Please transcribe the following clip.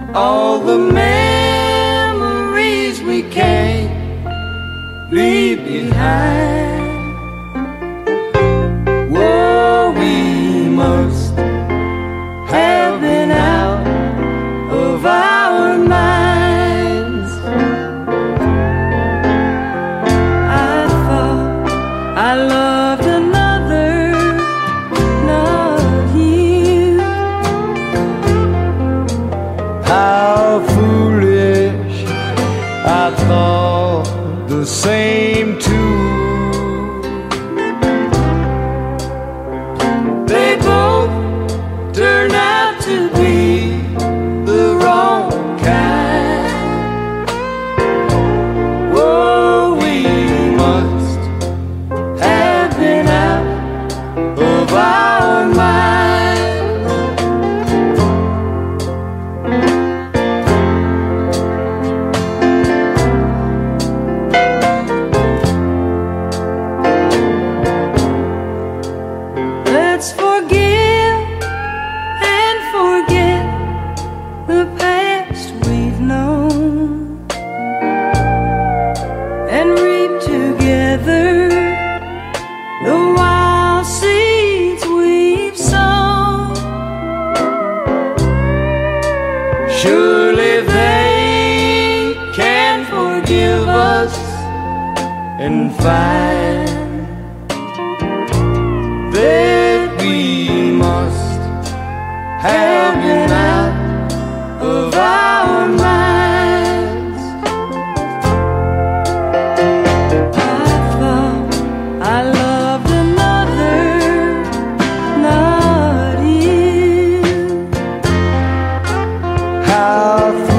all the memories we can't leave behind. Whoa, we must have been out of our minds. I thought I loved another, not you. How foolish, I thought the same too. They both turned out to be the wrong kind. Whoa, we must have been out of our minds. Let's forgive and forget the past we've known, and reap together the wild seeds we've sown. Surely they can forgive us and find that we must have been out of our minds. I thought I loved another, not you. How